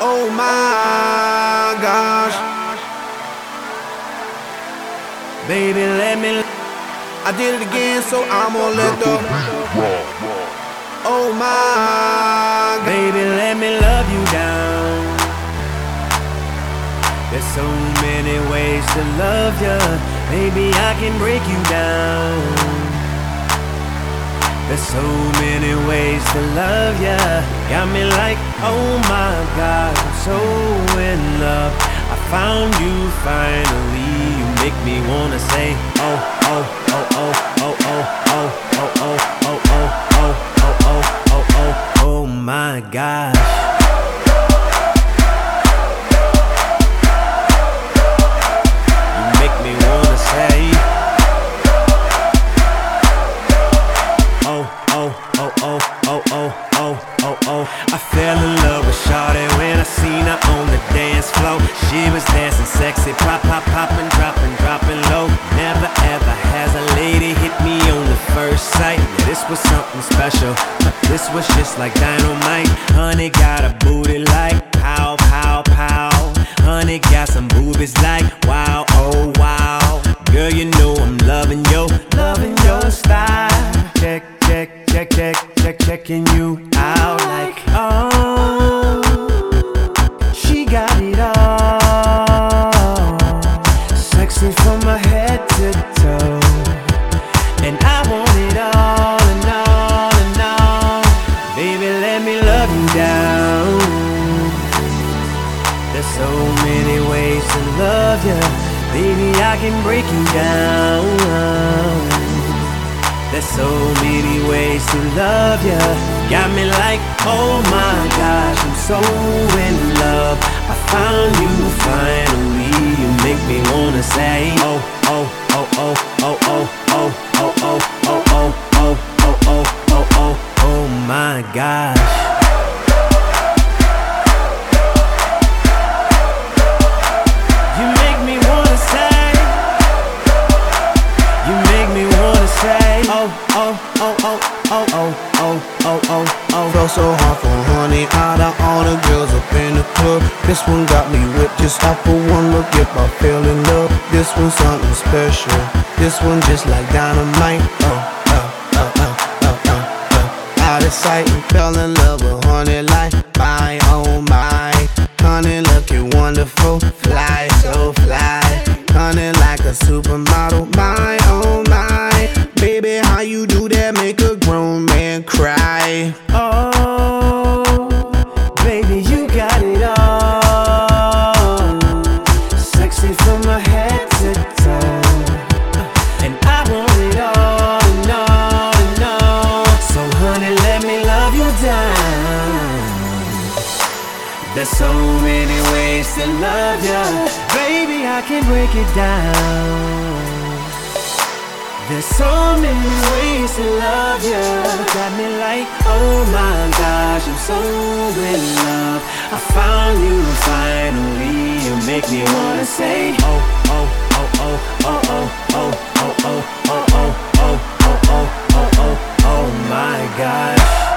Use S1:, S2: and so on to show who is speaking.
S1: Oh my gosh. Baby, let me. I did it again, so I'm gonna let the. Oh my. Baby, let me love you down. There's so many ways to love ya. Baby, I can break you down. There's so many ways to love ya. Got me like, oh my God, I'm so in love. I found you finally. You make me wanna say, oh, oh, oh, oh, oh, oh, oh, oh, oh, oh, oh, oh, oh, oh, oh, oh my gosh. You make me wanna say, oh, oh, oh, oh, oh, oh, oh, oh, oh. I fell in love with Shawty when I seen her on the dance floor. She was dancing sexy, pop, pop, poppin', droppin', droppin' low. Never ever has a lady hit me on the first sight. Yeah, this was something special. This was just like dynamite. Honey got a booty like pow, pow, pow. Honey got some boobies like wow, oh wow. Girl, you know I'm loving your style. Check, check, check, check, check, checking you out like, oh, she got it all. Sexy from my head to toe. And I want it all and all and all. Baby, let me love you down. There's so many ways to love ya. Baby, I can break you down. There's so many ways to love ya. Got me like, oh my gosh, I'm so in love. I found you finally. You make me wanna say, oh, oh, oh, oh, oh, oh, oh, oh, oh, oh, oh, oh, oh, oh, oh, oh, oh my gosh. You make me wanna say, you make me wanna say, oh, oh, oh, oh, oh, oh, oh, oh, oh, oh.
S2: Felt so hard for honey, out of all the girls up in the club. This one got me whipped just off for one look. If I fell in love, this one's something special. This one just like dynamite. Oh, oh, oh, oh, oh, oh, oh. Out of sight and fell in love with honey like my, oh my. Honey looking wonderful, fly, so fly. Honey like a supermodel, my, oh my. Baby, how you do that make a grown man cry?
S1: Oh, baby, you got it all. Sexy from my head to toe. And I want it all and all and all. So honey, let me love you down. There's so many ways to love ya. Baby, I can break it down. There's so many ways to love ya. Got me like, oh my gosh, I'm so in love. I found you finally. You make me wanna say, oh, oh, oh, oh, oh, oh, oh, oh, oh, oh, oh, oh, oh, oh, oh, oh, oh my gosh.